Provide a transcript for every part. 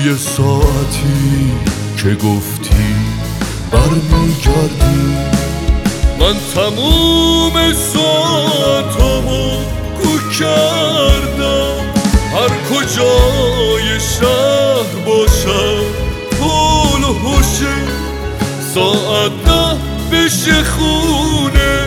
توی ساعتی که گفتی برمیگردی. من تموم ساعتامو گو کردم، هر کجای شهر باشم پول و هوشه، ساعت 10 بشه خونه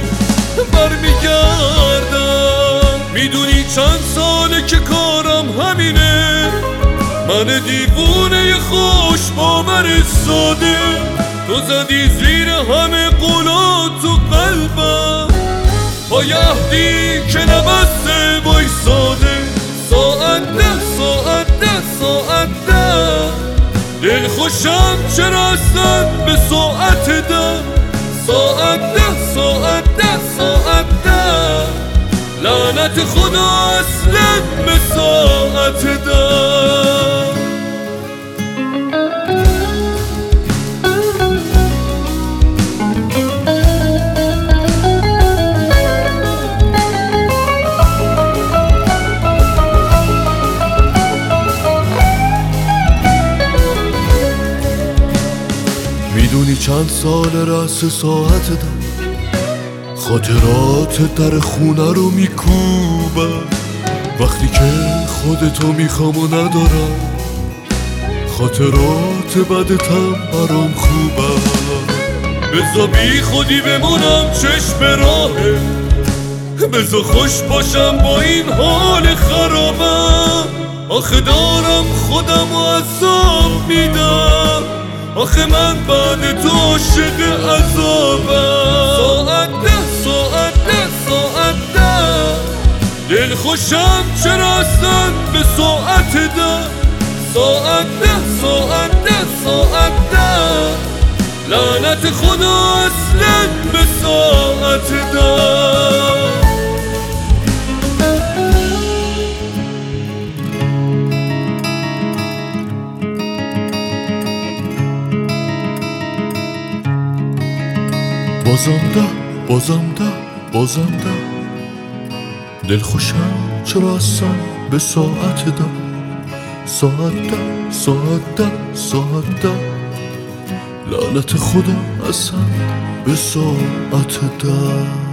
برمیگردم. میدونی چند ساله که کارم همینه، من دیوونه خوش باور ساده. تو زدی زیر همه قولا تو قلبم، با یهدی که نبسته وایساده. ساعت 10 ساعت 10 ساعت 10 دل خوشم چرا اصلا به ساعت 10. ساعت 10 ساعت 10 ساعت 10 لعنت خدا اصلا به ساعت 10. میدونی چند سال رأس ساعت 10 خاطرات در خونه رو میکوبم، وقتی که خودتو میخوام و ندارم، خاطرات بدتم برام خوبم. بذار بی خودی بمونم چشم راهه، بذار خوش باشم با این حال خرابم. آخه دارم خودم و عذاب میدم، آخه من بعد تو عاشق عذابم. ساعت 10 ساعت 10 ساعت 10 دل خوشم چرا اصلا به ساعت 10. ساعت 10 ساعت 10 ساعت 10 لعنت خدا اصلا به ساعت 10. بازم ده دل خوشم چرا اصلا به ساعت 10. ساعت 10 ساعت 10 ساعت 10 لعنت خدا اصلا به ساعت 10.